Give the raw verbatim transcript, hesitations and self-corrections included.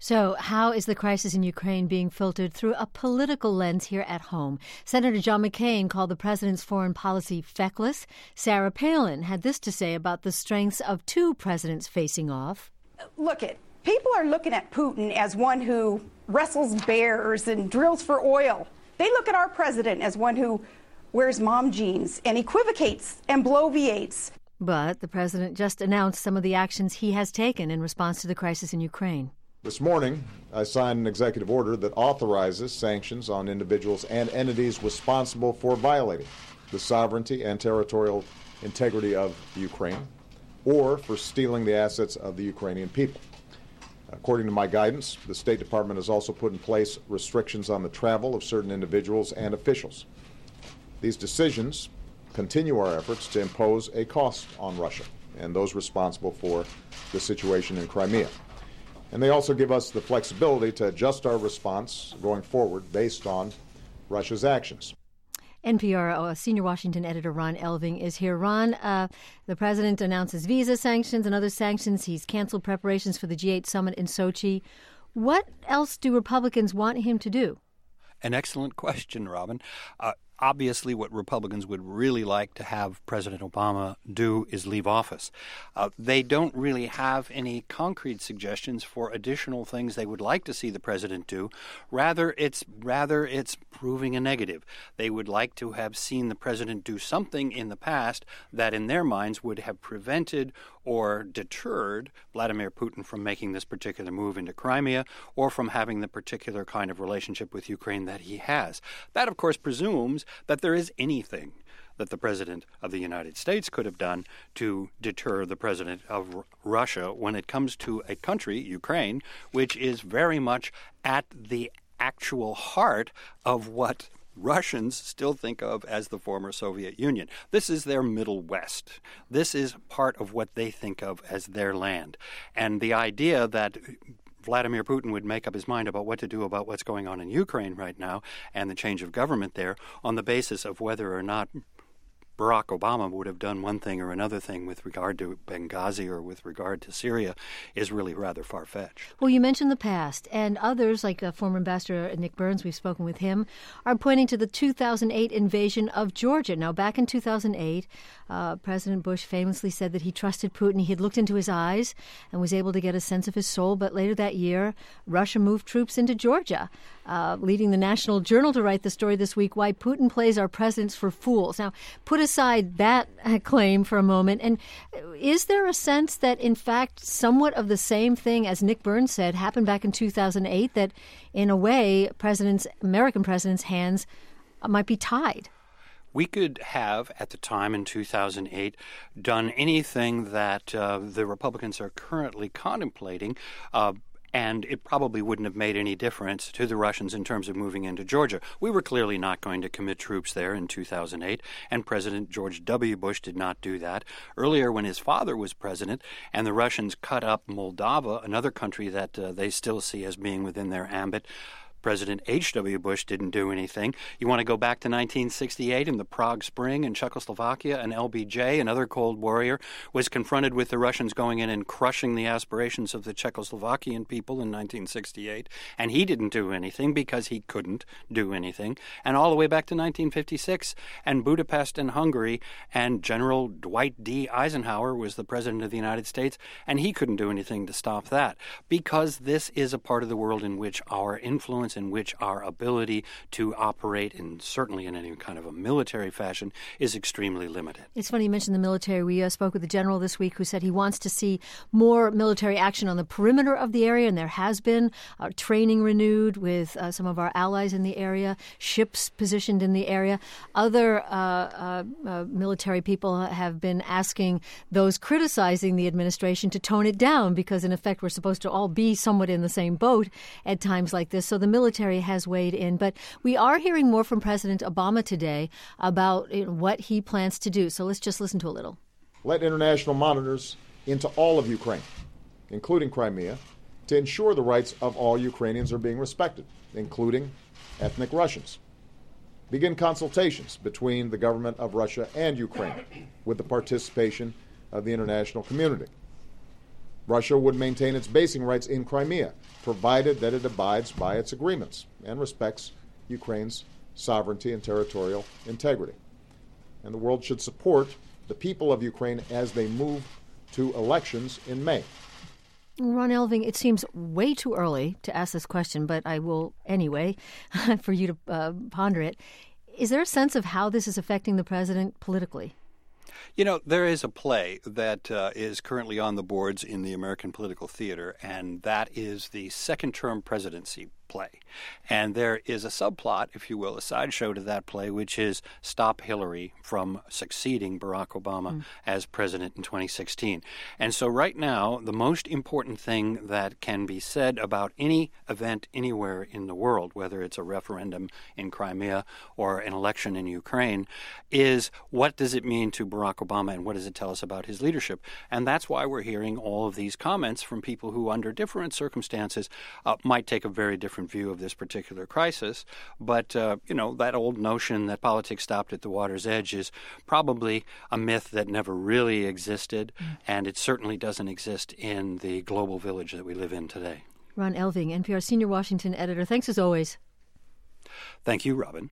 So how is the crisis in Ukraine being filtered through a political lens here at home? Senator John McCain called the president's foreign policy feckless. Sarah Palin had this to say about the strengths of two presidents facing off. Look, it. People are looking at Putin as one who wrestles bears and drills for oil. They look at our president as one who wears mom jeans and equivocates and bloviates. But the president just announced some of the actions he has taken in response to the crisis in Ukraine. This morning, I signed an executive order that authorizes sanctions on individuals and entities responsible for violating the sovereignty and territorial integrity of Ukraine or for stealing the assets of the Ukrainian people. According to my guidance, the State Department has also put in place restrictions on the travel of certain individuals and officials. These decisions continue our efforts to impose a cost on Russia and those responsible for the situation in Crimea. And they also give us the flexibility to adjust our response going forward based on Russia's actions. N P R uh, senior Washington editor Ron Elving is here. Ron, uh, the president announces visa sanctions and other sanctions. He's canceled preparations for the G eight summit in Sochi. What else do Republicans want him to do? An excellent question, Robin. Uh, Obviously, what Republicans would really like to have President Obama do is leave office. Uh, they don't really have any concrete suggestions for additional things they would like to see the president do. Rather, it's rather it's proving a negative. They would like to have seen the president do something in the past that, in their minds, would have prevented or deterred Vladimir Putin from making this particular move into Crimea or from having the particular kind of relationship with Ukraine that he has. That, of course, presumes that there is anything that the president of the United States could have done to deter the president of R- Russia when it comes to a country, Ukraine, which is very much at the actual heart of what Russians still think of as the former Soviet Union. This is their Middle West. This is part of what they think of as their land. And the idea that Vladimir Putin would make up his mind about what to do about what's going on in Ukraine right now and the change of government there on the basis of whether or not Barack Obama would have done one thing or another thing with regard to Benghazi or with regard to Syria is really rather far-fetched. Well, you mentioned the past, and others, like uh, former Ambassador Nick Burns, we've spoken with him, are pointing to the two thousand eight invasion of Georgia. Now, back in two thousand eight, uh, President Bush famously said that he trusted Putin. He had looked into his eyes and was able to get a sense of his soul. But later that year, Russia moved troops into Georgia, uh, leading the National Journal to write the story this week, Why Putin Plays Our Presidents for Fools. Now, put aside that claim for a moment, and is there a sense that, in fact, somewhat of the same thing as Nick Burns said happened back in two thousand eight, that in a way, presidents, American presidents' hands might be tied? We could have, at the time in two thousand eight, done anything that uh, the Republicans are currently contemplating, uh, and it probably wouldn't have made any difference to the Russians in terms of moving into Georgia. We were clearly not going to commit troops there in two thousand eight, and President George W. Bush did not do that. Earlier, when his father was president and the Russians cut up Moldova, another country that uh, they still see as being within their ambit, President H W. Bush didn't do anything. You want to go back to nineteen sixty-eight and the Prague Spring in Czechoslovakia, and L B J, another Cold Warrior, was confronted with the Russians going in and crushing the aspirations of the Czechoslovakian people in nineteen sixty-eight, and he didn't do anything because he couldn't do anything. And all the way back to nineteen fifty-six and Budapest and Hungary, and General Dwight D. Eisenhower was the President of the United States, and he couldn't do anything to stop that, because this is a part of the world in which our influence, in which our ability to operate, in certainly in any kind of a military fashion, is extremely limited. It's funny you mentioned the military. We uh, spoke with the general this week who said he wants to see more military action on the perimeter of the area, and there has been uh, training renewed with uh, some of our allies in the area, ships positioned in the area. Other uh, uh, uh, military people have been asking those criticizing the administration to tone it down because, in effect, we're supposed to all be somewhat in the same boat at times like this. So the military has weighed in. But we are hearing more from President Obama today about you know, what he plans to do. So let's just listen to a little. Let international monitors into all of Ukraine, including Crimea, to ensure the rights of all Ukrainians are being respected, including ethnic Russians. Begin consultations between the government of Russia and Ukraine with the participation of the international community. Russia would maintain its basing rights in Crimea, provided that it abides by its agreements and respects Ukraine's sovereignty and territorial integrity. And the world should support the people of Ukraine as they move to elections in May. Ron Elving, it seems way too early to ask this question, but I will anyway, for you to uh, ponder it. Is there a sense of how this is affecting the president politically? You know, there is a play that uh, is currently on the boards in the American political theater, and that is the second-term presidency play. And there is a subplot, if you will, a sideshow to that play, which is stop Hillary from succeeding Barack Obama mm. as president in twenty sixteen. And so right now, the most important thing that can be said about any event anywhere in the world, whether it's a referendum in Crimea or an election in Ukraine, is what does it mean to Barack Obama and what does it tell us about his leadership? And that's why we're hearing all of these comments from people who, under different circumstances, uh, might take a very different view of this particular crisis. But, uh, you know, that old notion that politics stopped at the water's edge is probably a myth that never really existed, mm. and it certainly doesn't exist in the global village that we live in today. Ron Elving, N P R Senior Washington Editor. Thanks as always. Thank you, Robin.